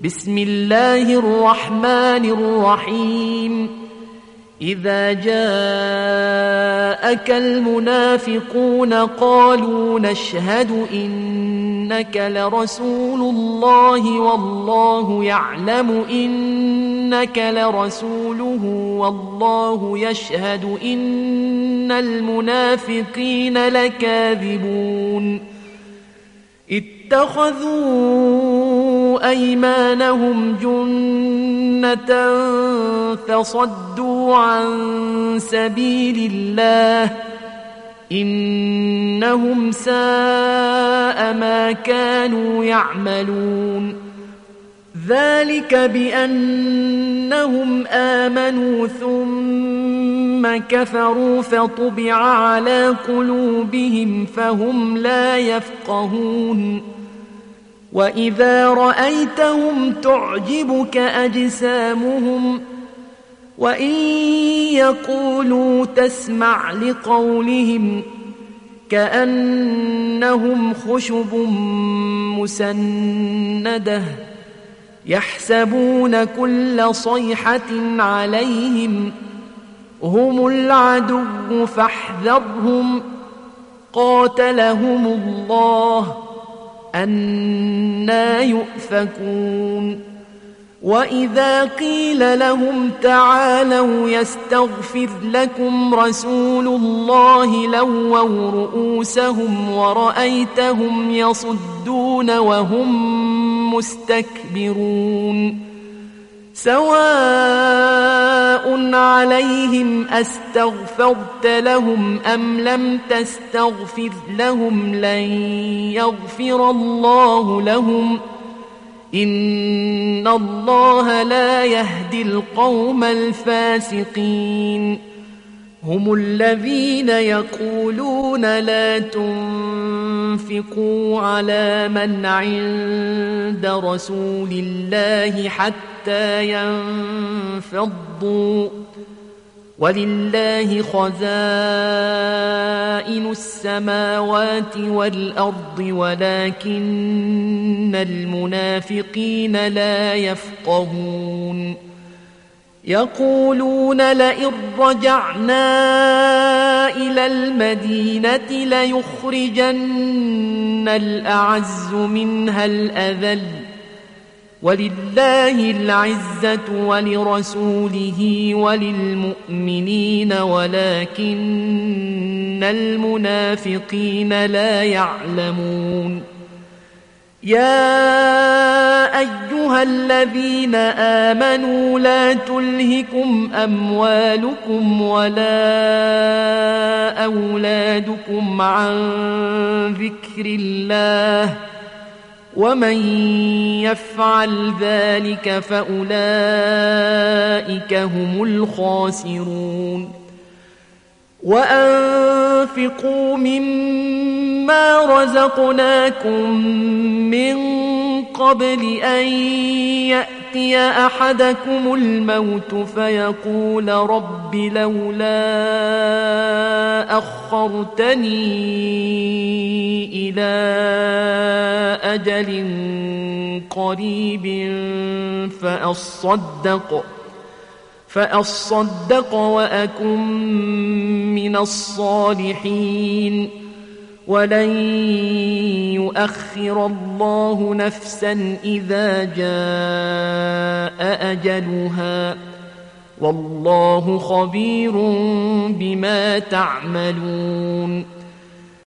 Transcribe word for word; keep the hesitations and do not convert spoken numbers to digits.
بسم الله الرحمن الرحيم إذا جاءك المنافقون قالوا نشهد إنك لرسول الله والله يعلم إنك لرسوله والله يشهد إن المنافقين لكاذبون اتخذوا أيمانهم جنة فصدوا عن سبيل الله إنهم ساء ما كانوا يعملون ذلك بأنهم آمنوا ثم كفروا فطبع على قلوبهم فهم لا يفقهون وإذا رأيتهم تعجبك أجسامهم وإن يقولوا تسمع لقولهم كأنهم خشب مسندة يحسبون كل صيحة عليهم هم العدو فاحذرهم قاتلهم الله أنى يؤفكون وإذا قيل لهم تعالوا يستغفر لكم رسول الله لووا رؤوسهم ورأيتهم يصدون وهم مستكبرون سواء عليهم أستغفرت لهم أم لم تستغفر لهم لن يغفر الله لهم إن الله لا يهدي القوم الفاسقين هم الذين يقولون لا تنفقوا على من عند رسول الله حتى ينفضوا ولله خزائن السماوات والأرض ولكن المنافقين لا يفقهون يقولون لئن رجعنا إلى المدينة ليخرجن الأعز منها الأذل ولله العزة ولرسوله وللمؤمنين ولكن المنافقين لا يعلمون يا أيها الذين آمنوا لا تلهكم أموالكم ولا أولادكم عن ذكر الله ومن يفعل ذلك فأولئك هم الخاسرون وأنفقوا مما رزقناكم من قبل أن يأتي أحدكم الموت فيقول رب لولا أخرتني إلى أجل قريب فأصدق فأصدق وأكن من الصالحين ولن يؤخر الله نفسا إذا جاء أجلها والله خبير بما تعملون